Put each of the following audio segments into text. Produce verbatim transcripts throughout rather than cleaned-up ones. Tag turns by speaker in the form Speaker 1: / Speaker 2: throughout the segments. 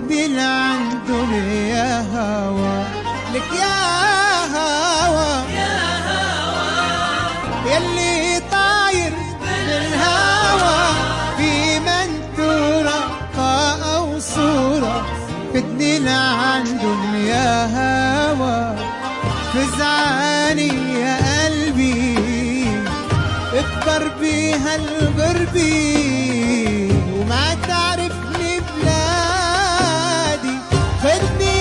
Speaker 1: بدي عن دنيا هوا لك يا هوا
Speaker 2: يا هوا
Speaker 1: يلي طاير بالهوا في منتورة طاقة وصورة بدي عن دنيا هوا فزعاني يا قلبي اكبر بيها الغربي وما تعرفني بلادي خدني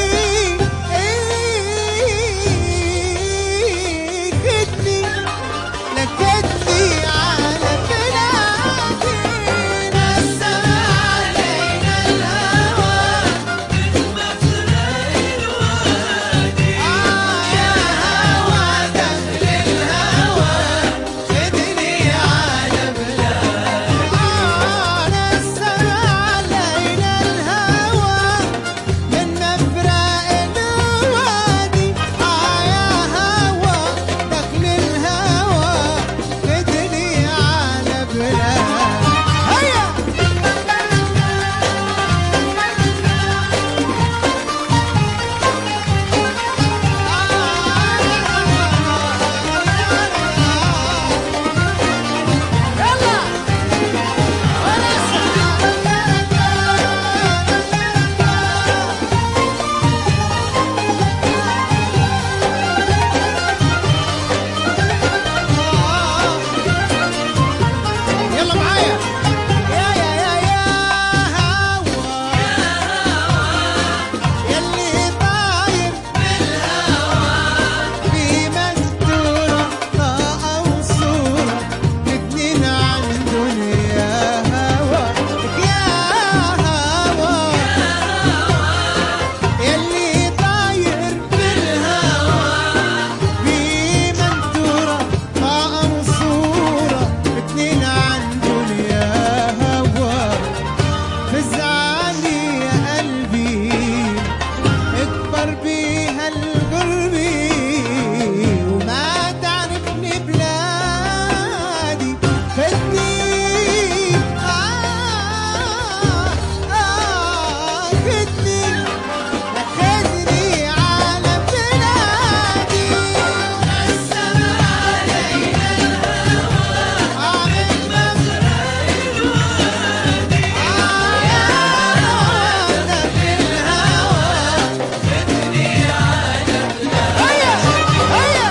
Speaker 1: ايه خدني لكدني على بلادي نسم علينا الهوى
Speaker 2: من مفرق الوادي
Speaker 1: آه يا هوى دخل الهوى خدني على بلادي آه نسم علينا الهوى من مفرق الوادي آه يا هوى دخل الهوى خدني على بلادي هيا يلا معايا يا يا يا يا هوا يلي طاير
Speaker 2: بالهوى
Speaker 1: في مستورة طاقة وصورة اتنين عن دنيا هوا يا هوا يلي طاير
Speaker 2: بالهوى
Speaker 1: في منتورة طاقة وصورة اتنين عن دنيا هوا فزعاني يا قلبي اكبر بيها الغربي وما تعرفني بلادي خدني آه آه خدني خدني على بلادي
Speaker 2: نسم علينا الهوى
Speaker 1: آه من
Speaker 2: مفرق الوادي
Speaker 1: آه يا هوا دخل الهوى
Speaker 2: خدني على
Speaker 1: هيا هيا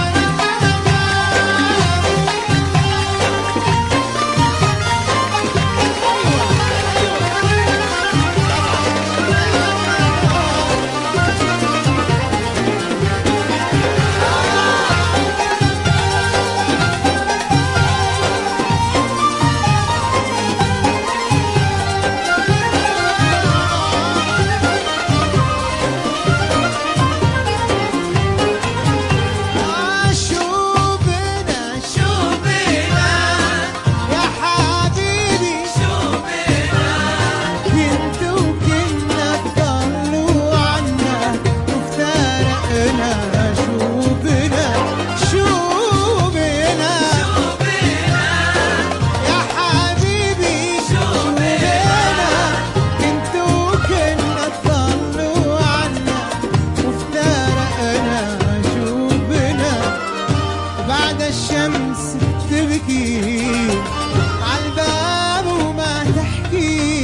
Speaker 1: شو بنا
Speaker 2: شو بنا
Speaker 1: يا حبيبي
Speaker 2: شو بنا
Speaker 1: كنت وكنا تضلوا عنا وافترقنا شو بنا شو بنا
Speaker 2: شو بنا
Speaker 1: يا حبيبي
Speaker 2: شو
Speaker 1: بنا كنت وكنا تضلوا عنا وافترقنا شو بنا بعد الشمس تبكي عالباب وما تحكي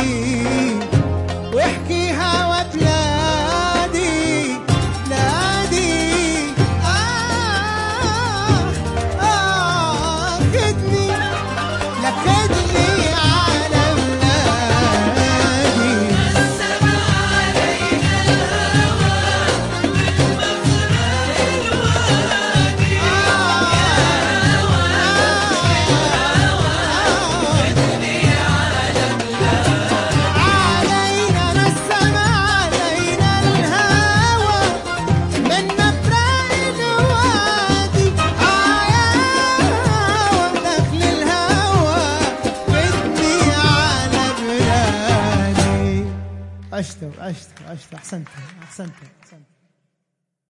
Speaker 1: واحكي هوا بلادي بلادي آه آه خدني لخدني على بلادي
Speaker 2: نسم علينا الهوى من مفرق الوادي
Speaker 1: علينا نسم علينا الهوى من مفرق الوادي آه يا هوا دخل الهوى بدي على بلادي عشتوا عشتوا عشتوا أحسنت أحسنت أحسنت